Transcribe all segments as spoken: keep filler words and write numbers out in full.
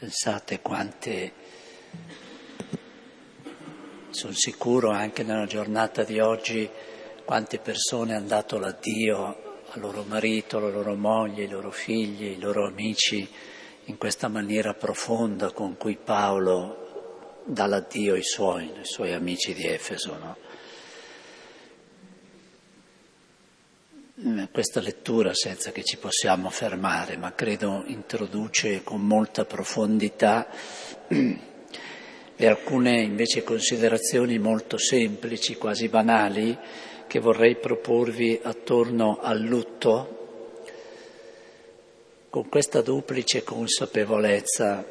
Pensate quante, sono sicuro anche nella giornata di oggi, quante persone hanno dato l'addio al loro marito, alla loro moglie, ai loro figli, ai loro amici, in questa maniera profonda con cui Paolo dà l'addio ai suoi, ai suoi amici di Efeso, no? Questa lettura, senza che ci possiamo fermare, ma credo introduce con molta profondità e alcune invece considerazioni molto semplici, quasi banali, che vorrei proporvi attorno al lutto, con questa duplice consapevolezza.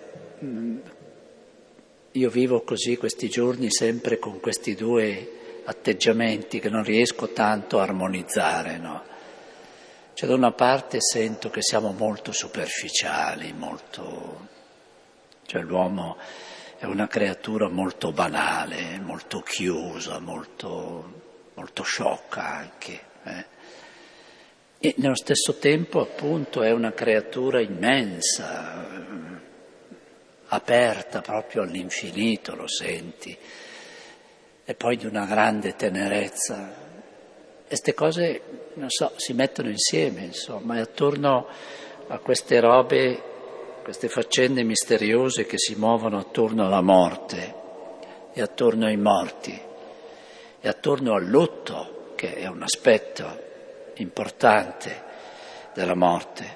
Io vivo così questi giorni sempre con questi due atteggiamenti che non riesco tanto a armonizzare, no? Cioè da una parte sento che siamo molto superficiali, molto... cioè l'uomo è una creatura molto banale, molto chiusa, molto, molto sciocca anche. Eh? E nello stesso tempo appunto è una creatura immensa, aperta proprio all'infinito, lo senti, e poi di una grande tenerezza. E queste cose, non so, si mettono insieme, insomma, e attorno a queste robe, queste faccende misteriose che si muovono attorno alla morte e attorno ai morti e attorno al lutto, che è un aspetto importante della morte,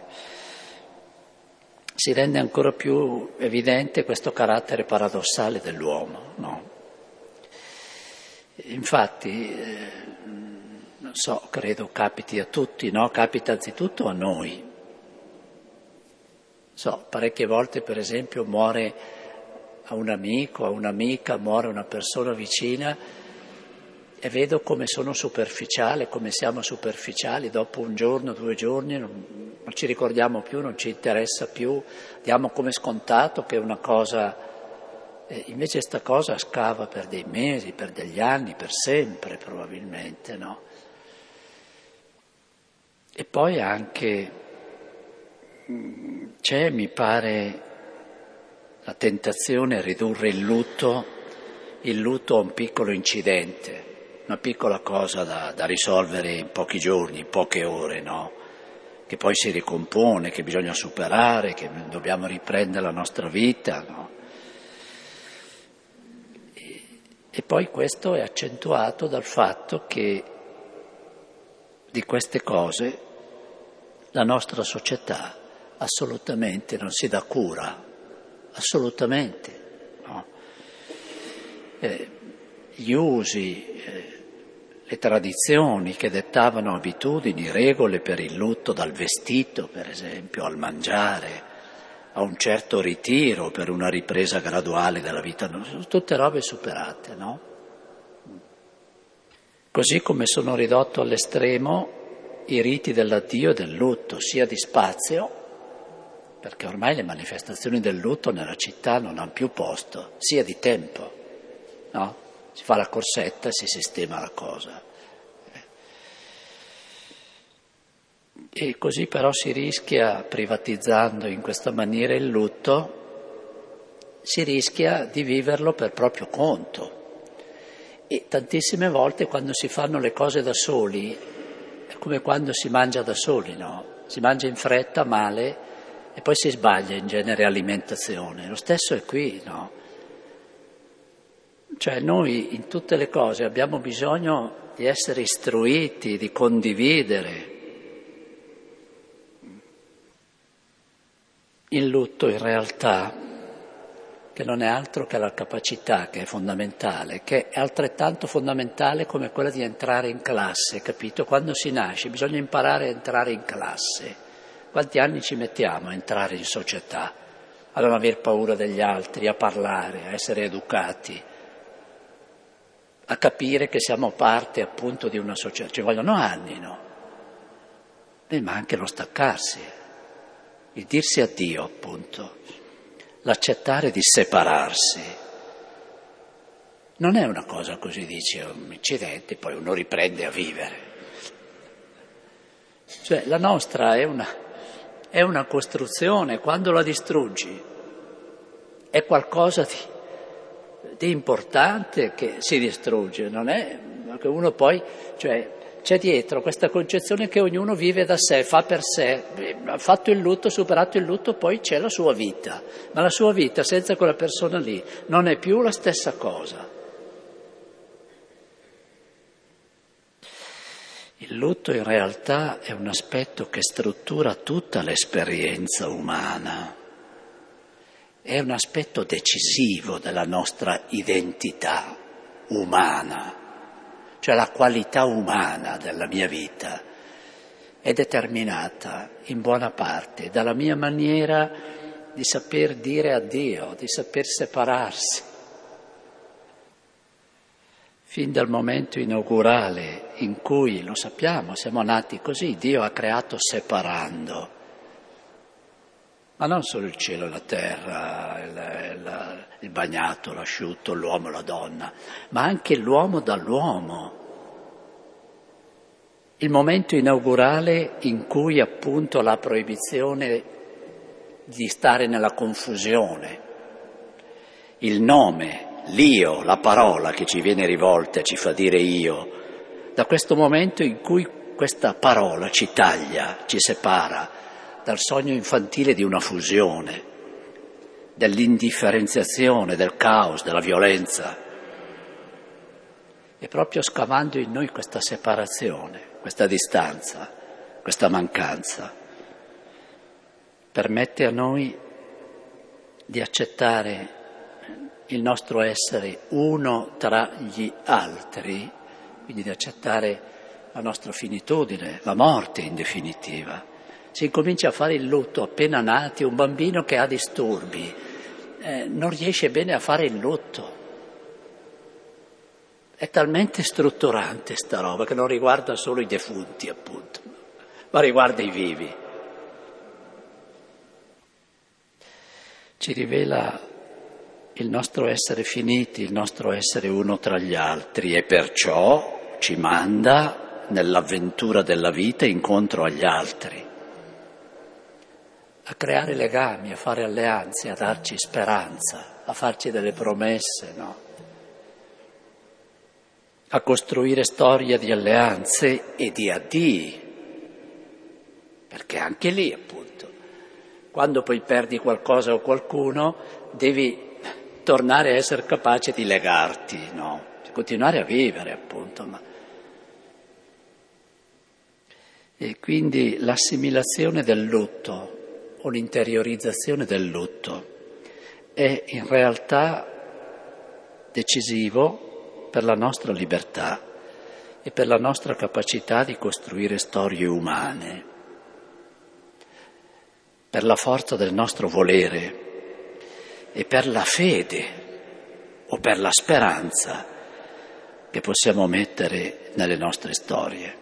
si rende ancora più evidente questo carattere paradossale dell'uomo, no? Infatti, eh, non so, credo capiti a tutti, no? Capita anzitutto a noi. So, parecchie volte per esempio muore a un amico, a un'amica, muore una persona vicina e vedo come sono superficiale, come siamo superficiali, dopo un giorno, due giorni non, non ci ricordiamo più, non ci interessa più, diamo come scontato che è una cosa, eh, invece sta cosa scava per dei mesi, per degli anni, per sempre probabilmente, no? E poi anche c'è, mi pare, la tentazione a ridurre il lutto, il lutto a un piccolo incidente, una piccola cosa da, da risolvere in pochi giorni, in poche ore, no? Che poi si ricompone, che bisogna superare, che dobbiamo riprendere la nostra vita, no? E, e poi questo è accentuato dal fatto che di queste cose la nostra società assolutamente non si dà cura, assolutamente, no? Eh, gli usi, eh, le tradizioni che dettavano abitudini, regole per il lutto, dal vestito per esempio, al mangiare, a un certo ritiro per una ripresa graduale della vita, sono tutte robe superate, no? Così come sono ridotto all'estremo i riti dell'addio e del lutto, sia di spazio, perché ormai le manifestazioni del lutto nella città non hanno più posto, sia di tempo, no? Si fa la corsetta e si sistema la cosa. E così però si rischia, privatizzando in questa maniera il lutto, si rischia di viverlo per proprio conto. E tantissime volte quando si fanno le cose da soli, è come quando si mangia da soli, no? Si mangia in fretta, male, e poi si sbaglia in genere alimentazione. Lo stesso è qui, no? Cioè noi in tutte le cose abbiamo bisogno di essere istruiti, di condividere. Il lutto in realtà, che non è altro che la capacità che è fondamentale, che è altrettanto fondamentale come quella di entrare in classe, capito? Quando si nasce bisogna imparare a entrare in classe. Quanti anni ci mettiamo a entrare in società, a non aver paura degli altri, a parlare, a essere educati, a capire che siamo parte appunto di una società? Ci vogliono anni, no? E ma anche lo staccarsi, il dirsi addio appunto, l'accettare di separarsi. Non è una cosa così, dice, è un incidente, poi uno riprende a vivere. Cioè la nostra è una... è una costruzione, quando la distruggi è qualcosa di, di importante che si distrugge, non è che uno poi, cioè c'è dietro questa concezione che ognuno vive da sé, fa per sé, ha fatto il lutto, superato il lutto, poi c'è la sua vita, ma la sua vita senza quella persona lì non è più la stessa cosa. Il lutto in realtà è un aspetto che struttura tutta l'esperienza umana, è un aspetto decisivo della nostra identità umana, cioè la qualità umana della mia vita è determinata in buona parte dalla mia maniera di saper dire addio, di saper separarsi. Fin dal momento inaugurale in cui, lo sappiamo, siamo nati così, Dio ha creato separando, ma non solo il cielo e la terra, il, il, il bagnato, l'asciutto, l'uomo e la donna, ma anche l'uomo dall'uomo. Il momento inaugurale in cui appunto la proibizione di stare nella confusione, il nome, l'io, la parola che ci viene rivolta, ci fa dire io, da questo momento in cui questa parola ci taglia, ci separa dal sogno infantile di una fusione, dell'indifferenziazione, del caos, della violenza, e proprio scavando in noi questa separazione, questa distanza, questa mancanza, permette a noi di accettare il nostro essere uno tra gli altri, quindi di accettare la nostra finitudine, la morte in definitiva. Si incomincia a fare il lutto appena nati, un bambino che ha disturbi, eh, non riesce bene a fare il lutto. È talmente strutturante sta roba che non riguarda solo i defunti, appunto, ma riguarda i vivi. Ci rivela il nostro essere finiti, il nostro essere uno tra gli altri, e perciò ci manda nell'avventura della vita incontro agli altri, a creare legami, a fare alleanze, a darci speranza, a farci delle promesse, no? A costruire storie di alleanze e di addii, perché anche lì, appunto, quando poi perdi qualcosa o qualcuno, devi tornare a essere capace di legarti, no? Di continuare a vivere, appunto. Ma... E quindi l'assimilazione del lutto o l'interiorizzazione del lutto è in realtà decisivo per la nostra libertà e per la nostra capacità di costruire storie umane, per la forza del nostro volere e per la fede o per la speranza che possiamo mettere nelle nostre storie.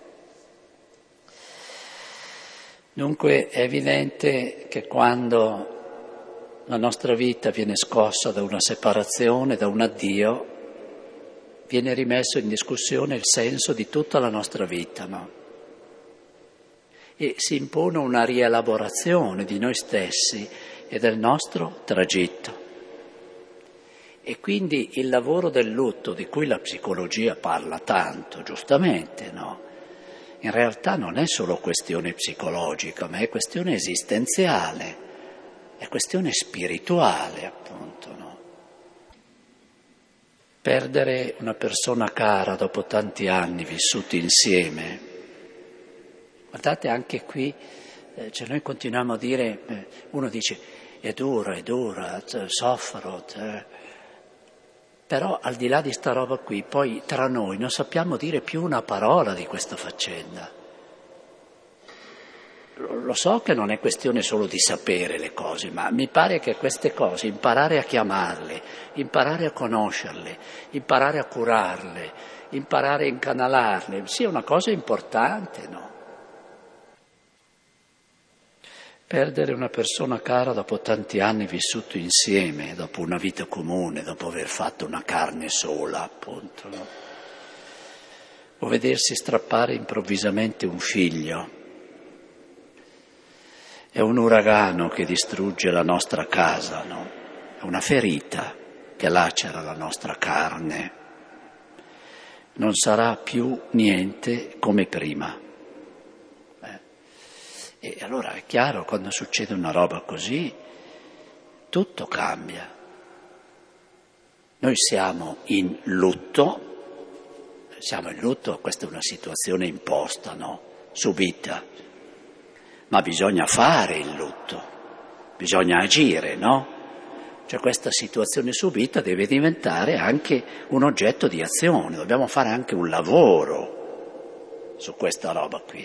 Dunque è evidente che quando la nostra vita viene scossa da una separazione, da un addio, viene rimesso in discussione il senso di tutta la nostra vita, no? E si impone una rielaborazione di noi stessi e del nostro tragitto. E quindi il lavoro del lutto, di cui la psicologia parla tanto, giustamente, no? In realtà non è solo questione psicologica, ma è questione esistenziale, è questione spirituale, appunto, no? Perdere una persona cara dopo tanti anni vissuti insieme, guardate anche qui, eh, cioè noi continuiamo a dire, eh, uno dice è dura, è dura, cioè, soffro, cioè. Però al di là di sta roba qui, poi tra noi non sappiamo dire più una parola di questa faccenda. Lo so che non è questione solo di sapere le cose, ma mi pare che queste cose, imparare a chiamarle, imparare a conoscerle, imparare a curarle, imparare a incanalarle, sia una cosa importante, no? Perdere una persona cara dopo tanti anni vissuti insieme, dopo una vita comune, dopo aver fatto una carne sola, appunto, no? O vedersi strappare improvvisamente un figlio. È un uragano che distrugge la nostra casa, no? è una ferita che lacera la nostra carne. Non sarà più niente come prima. Eh. E allora è chiaro, quando succede una roba così, tutto cambia. Noi siamo in lutto, siamo in lutto, questa è una situazione imposta, no? Subita, ma bisogna fare il lutto, bisogna agire, no? Cioè questa situazione subita deve diventare anche un oggetto di azione, dobbiamo fare anche un lavoro su questa roba qui.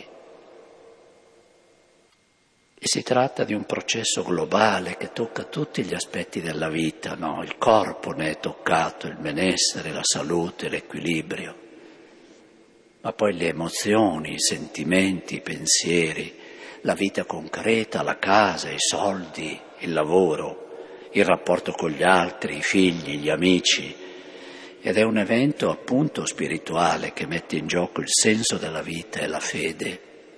E si tratta di un processo globale che tocca tutti gli aspetti della vita, no? Il corpo ne è toccato, il benessere, la salute, l'equilibrio, ma poi le emozioni, i sentimenti, i pensieri, la vita concreta, la casa, i soldi, il lavoro, il rapporto con gli altri, i figli, gli amici. Ed è un evento appunto spirituale che mette in gioco il senso della vita e la fede.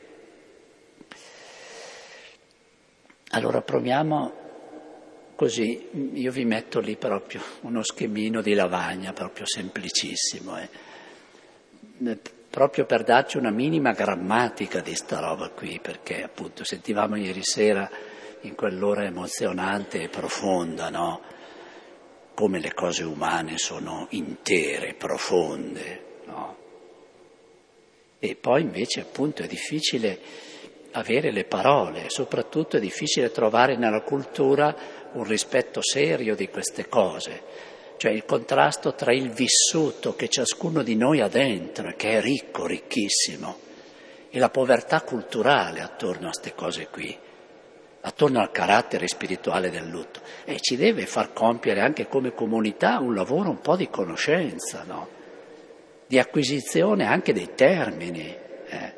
Allora proviamo così, io vi metto lì proprio uno schemino di lavagna, proprio semplicissimo, eh. proprio per darci una minima grammatica di sta roba qui, perché appunto sentivamo ieri sera in quell'ora emozionante e profonda, no? Come le cose umane sono intere, profonde, no? E poi invece appunto è difficile avere le parole, soprattutto è difficile trovare nella cultura un rispetto serio di queste cose, cioè il contrasto tra il vissuto che ciascuno di noi ha dentro, che è ricco, ricchissimo, e la povertà culturale attorno a queste cose qui, attorno al carattere spirituale del lutto. E ci deve far compiere anche come comunità un lavoro un po' di conoscenza, no? Di acquisizione anche dei termini. Eh.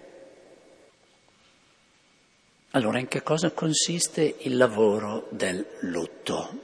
Allora, in che cosa consiste il lavoro del lutto?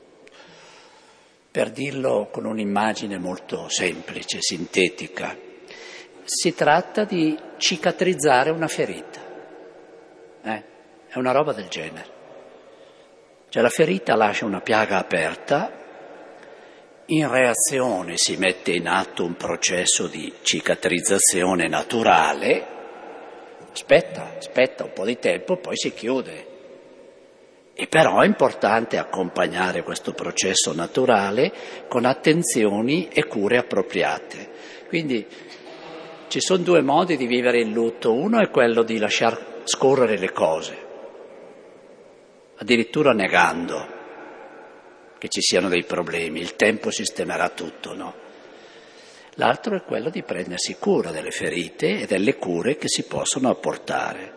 Per dirlo con un'immagine molto semplice, sintetica, si tratta di cicatrizzare una ferita. Eh? È una roba del genere. Cioè la ferita lascia una piaga aperta, in reazione si mette in atto un processo di cicatrizzazione naturale. Aspetta, aspetta un po' di tempo, poi si chiude. E però è importante accompagnare questo processo naturale con attenzioni e cure appropriate. Quindi ci sono due modi di vivere il lutto. Uno è quello di lasciar scorrere le cose, addirittura negando che ci siano dei problemi, il tempo sistemerà tutto, no? L'altro è quello di prendersi cura delle ferite e delle cure che si possono apportare.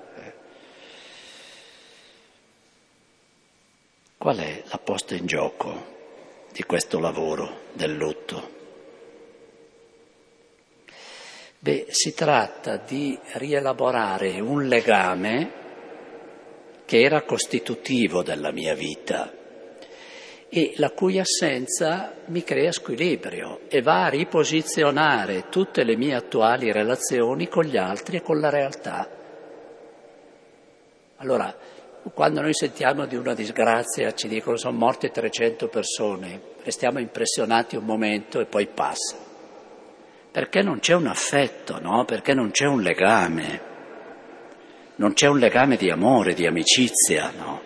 Qual è la posta in gioco di questo lavoro del lutto? Beh, si tratta di rielaborare un legame che era costitutivo della mia vita e la cui assenza mi crea squilibrio e va a riposizionare tutte le mie attuali relazioni con gli altri e con la realtà. Allora, quando noi sentiamo di una disgrazia, ci dicono sono morte trecento persone, restiamo impressionati un momento e poi passa. Perché non c'è un affetto, no? Perché non c'è un legame, non c'è un legame di amore, di amicizia, no?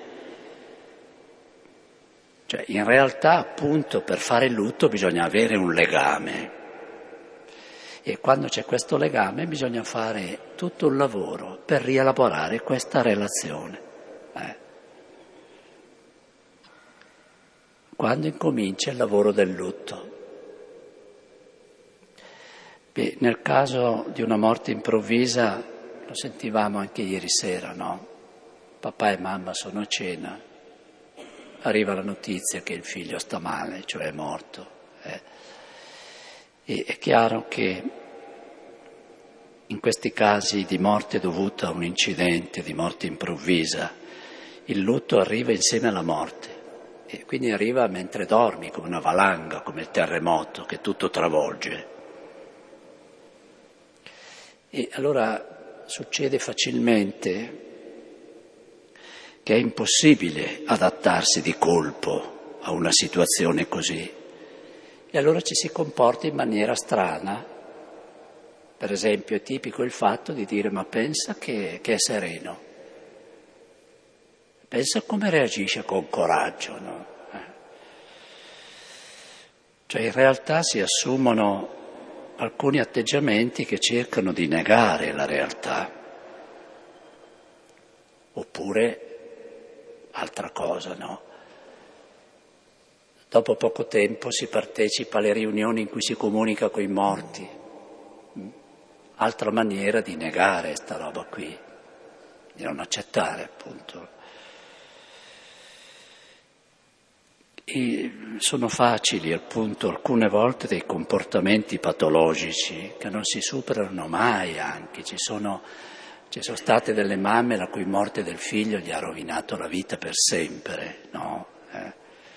Cioè, in realtà, appunto, per fare il lutto bisogna avere un legame. E quando c'è questo legame bisogna fare tutto un lavoro per rielaborare questa relazione. Eh. Quando incomincia il lavoro del lutto? Beh, nel caso di una morte improvvisa, lo sentivamo anche ieri sera, no? Papà e mamma sono a cena, arriva la notizia che il figlio sta male, cioè è morto. Eh. E è chiaro che in questi casi di morte dovuta a un incidente, di morte improvvisa, il lutto arriva insieme alla morte e quindi arriva mentre dormi, come una valanga, come il terremoto che tutto travolge. E allora succede facilmente che è impossibile adattarsi di colpo a una situazione così. E allora ci si comporta in maniera strana. Per esempio è tipico il fatto di dire ma pensa che, che è sereno, pensa come reagisce con coraggio, no? Eh. Cioè in realtà si assumono alcuni atteggiamenti che cercano di negare la realtà, oppure altra cosa, no? Dopo poco tempo si partecipa alle riunioni in cui si comunica con i morti. Altra maniera di negare sta roba qui, di non accettare appunto. E sono facili appunto alcune volte dei comportamenti patologici che non si superano mai anche. Ci sono, ci sono state delle mamme la cui morte del figlio gli ha rovinato la vita per sempre, no? Eh.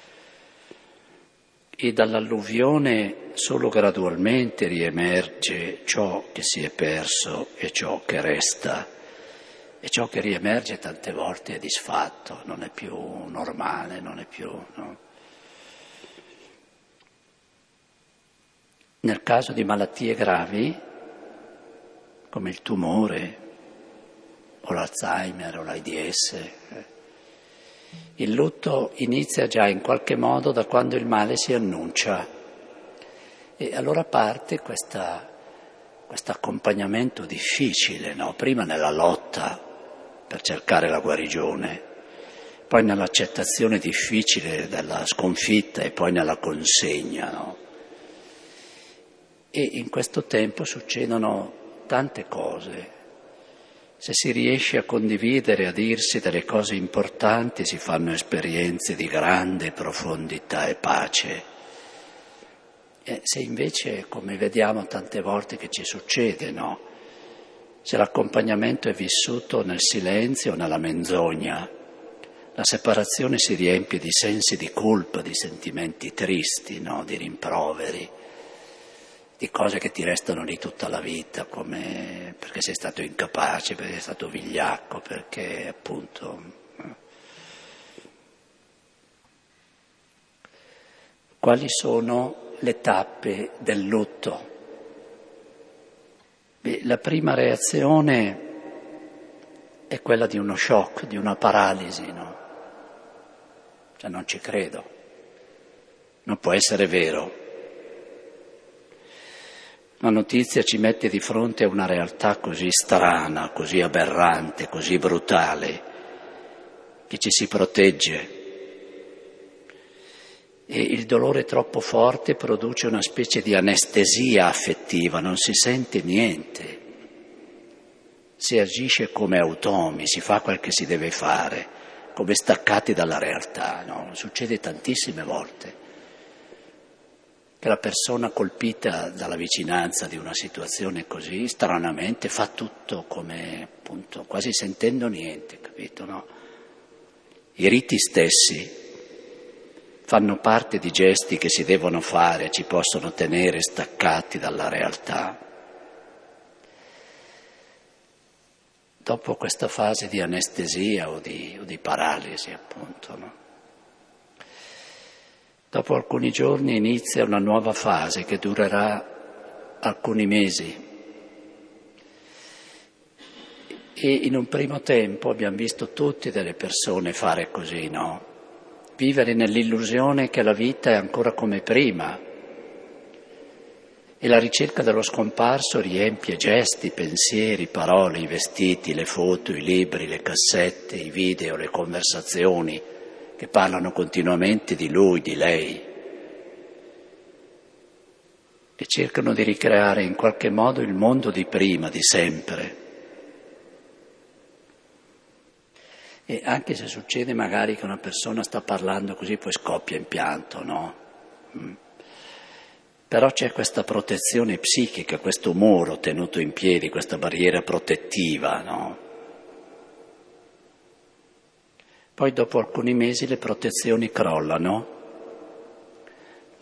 E dall'alluvione solo gradualmente riemerge ciò che si è perso e ciò che resta, e ciò che riemerge tante volte è disfatto, non è più normale, non è più... No? Nel caso di malattie gravi, come il tumore, o l'Alzheimer, o l'AIDS, eh, il lutto inizia già in qualche modo da quando il male si annuncia e allora parte questo accompagnamento difficile, no? Prima nella lotta per cercare la guarigione, poi nell'accettazione difficile della sconfitta e poi nella consegna, no? E in questo tempo succedono tante cose. Se si riesce a condividere, a dirsi delle cose importanti, si fanno esperienze di grande profondità e pace. E se invece, come vediamo tante volte che ci succede, no? Se l'accompagnamento è vissuto nel silenzio o nella menzogna, la separazione si riempie di sensi di colpa, di sentimenti tristi, no? Di rimproveri, di cose che ti restano lì tutta la vita, come perché sei stato incapace, perché sei stato vigliacco, perché appunto... Quali sono le tappe del lutto? Beh, la prima reazione è quella di uno shock, di una paralisi, no? Cioè non ci credo, non può essere vero. La notizia ci mette di fronte a una realtà così strana, così aberrante, così brutale, che ci si protegge. E il dolore troppo forte produce una specie di anestesia affettiva, non si sente niente. Si agisce come automi, si fa quel che si deve fare, come staccati dalla realtà, no? Succede tantissime volte che la persona colpita dalla vicinanza di una situazione così, stranamente, fa tutto come, appunto, quasi sentendo niente, capito, no? I riti stessi fanno parte di gesti che si devono fare, ci possono tenere staccati dalla realtà. Dopo questa fase di anestesia o di, o di paralisi, appunto, no? Dopo alcuni giorni inizia una nuova fase che durerà alcuni mesi. E in un primo tempo abbiamo visto tutte delle persone fare così, no? Vivere nell'illusione che la vita è ancora come prima. E la ricerca dello scomparso riempie gesti, pensieri, parole, i vestiti, le foto, i libri, le cassette, i video, le conversazioni che parlano continuamente di lui, di lei, che cercano di ricreare in qualche modo il mondo di prima, di sempre. E anche se succede magari che una persona sta parlando così, poi scoppia in pianto, no? Mm. Però c'è questa protezione psichica, questo muro tenuto in piedi, questa barriera protettiva, no? Poi dopo alcuni mesi le protezioni crollano,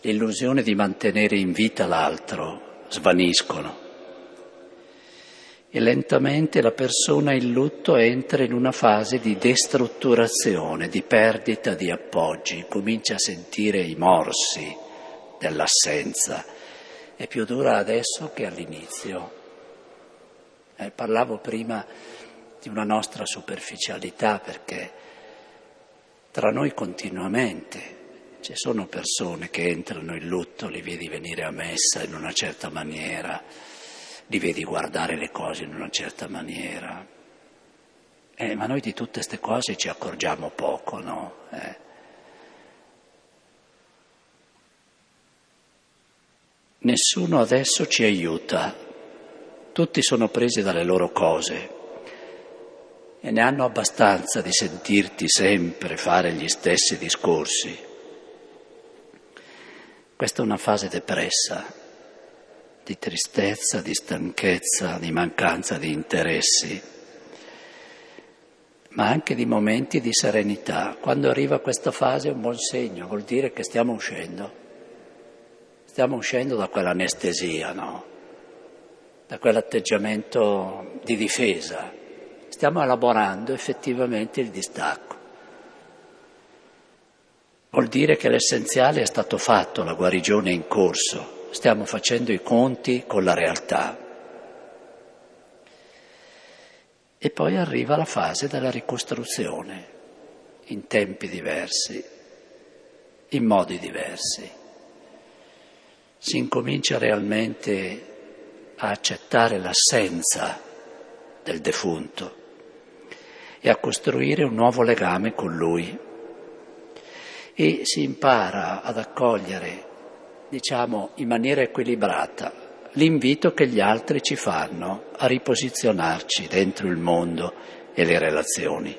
l'illusione di mantenere in vita l'altro svaniscono e lentamente la persona in lutto entra in una fase di destrutturazione, di perdita di appoggi, comincia a sentire i morsi dell'assenza. È più dura adesso che all'inizio. Eh, parlavo prima di una nostra superficialità, perché tra noi continuamente ci sono persone che entrano in lutto, li vedi venire a messa in una certa maniera, li vedi guardare le cose in una certa maniera. Eh, ma noi di tutte queste cose ci accorgiamo poco, no? Eh. Nessuno adesso ci aiuta, tutti sono presi dalle loro cose e ne hanno abbastanza di sentirti sempre fare gli stessi discorsi. Questa è una fase depressa, di tristezza, di stanchezza, di mancanza di interessi, ma anche di momenti di serenità. Quando arriva questa fase è un buon segno, vuol dire che stiamo uscendo, stiamo uscendo da quell'anestesia, no? Da quell'atteggiamento di difesa, stiamo elaborando effettivamente il distacco. Vuol dire che l'essenziale è stato fatto, la guarigione è in corso. Stiamo facendo i conti con la realtà. E poi arriva la fase della ricostruzione, in tempi diversi, in modi diversi. Si incomincia realmente a accettare l'assenza del defunto e a costruire un nuovo legame con lui. E si impara ad accogliere, diciamo, in maniera equilibrata, l'invito che gli altri ci fanno a riposizionarci dentro il mondo e le relazioni.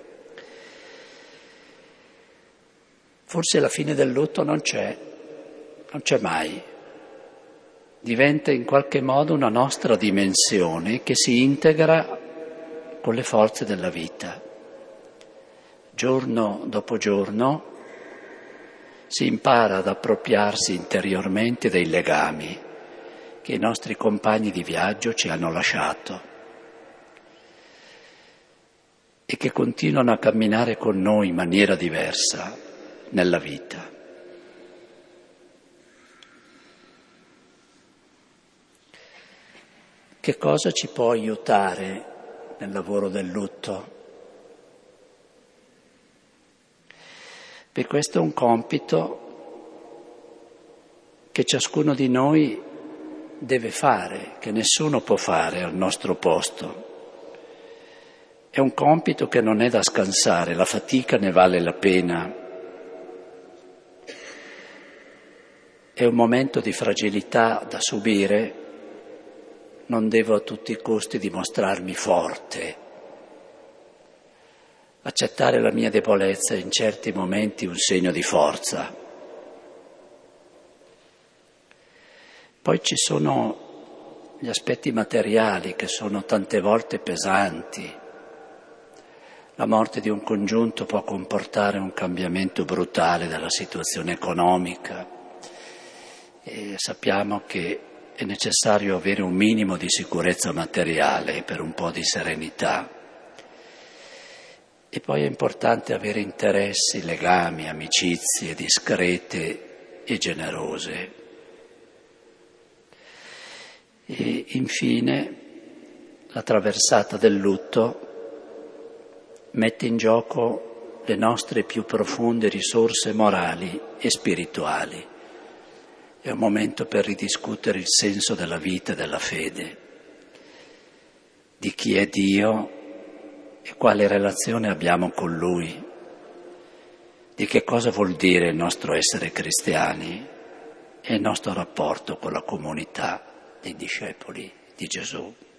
Forse la fine del lutto non c'è, non c'è mai. Diventa in qualche modo una nostra dimensione che si integra con le forze della vita. Giorno dopo giorno si impara ad appropriarsi interiormente dei legami che i nostri compagni di viaggio ci hanno lasciato e che continuano a camminare con noi in maniera diversa nella vita. Che cosa ci può aiutare nel lavoro del lutto? E questo è un compito che ciascuno di noi deve fare, che nessuno può fare al nostro posto. È un compito che non è da scansare, la fatica ne vale la pena. È un momento di fragilità da subire, non devo a tutti i costi dimostrarmi forte. Accettare la mia debolezza è in certi momenti un segno di forza. Poi ci sono gli aspetti materiali che sono tante volte pesanti. La morte di un congiunto può comportare un cambiamento brutale della situazione economica e sappiamo che è necessario avere un minimo di sicurezza materiale per un po' di serenità. E poi è importante avere interessi, legami, amicizie discrete e generose. E infine la traversata del lutto mette in gioco le nostre più profonde risorse morali e spirituali. È un momento per ridiscutere il senso della vita e della fede, di chi è Dio e quale relazione abbiamo con Lui, di che cosa vuol dire il nostro essere cristiani e il nostro rapporto con la comunità dei discepoli di Gesù.